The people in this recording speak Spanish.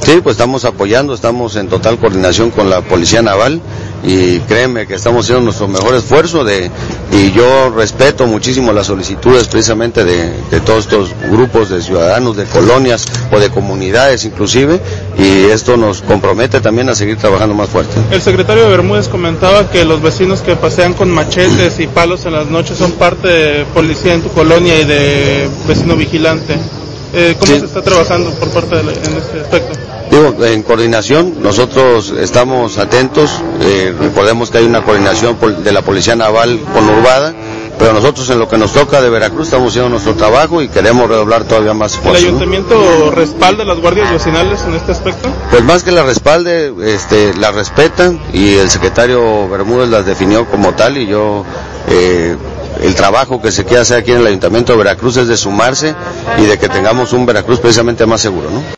Sí, pues estamos apoyando, estamos en total coordinación con la Policía Naval y créeme que estamos haciendo nuestro mejor esfuerzo y yo respeto muchísimo las solicitudes precisamente de todos estos grupos de ciudadanos, de colonias o de comunidades inclusive, y esto nos compromete también a seguir trabajando más fuerte. El secretario Bermúdez comentaba que los vecinos que pasean con machetes y palos en las noches son parte de policía en tu colonia y de vecino vigilante. ¿Cómo se está trabajando por parte en este aspecto? Digo, en coordinación, nosotros estamos atentos, recordemos que hay una coordinación de la Policía Naval conurbada, pero nosotros en lo que nos toca de Veracruz estamos haciendo nuestro trabajo y queremos redoblar todavía más esfuerzo. ¿El ayuntamiento respalda a las guardias vecinales en este aspecto? Pues más que la respalde, la respetan y el secretario Bermúdez las definió como tal y yo... el trabajo que se quiere hacer aquí en el Ayuntamiento de Veracruz es de sumarse y de que tengamos un Veracruz precisamente más seguro, ¿no?